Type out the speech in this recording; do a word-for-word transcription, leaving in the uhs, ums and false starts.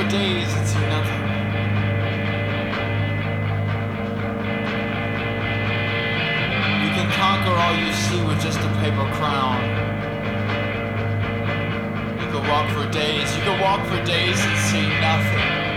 days and see nothing. You can conquer all you see with just a paper crown. You can walk for days, you can walk for days and see nothing.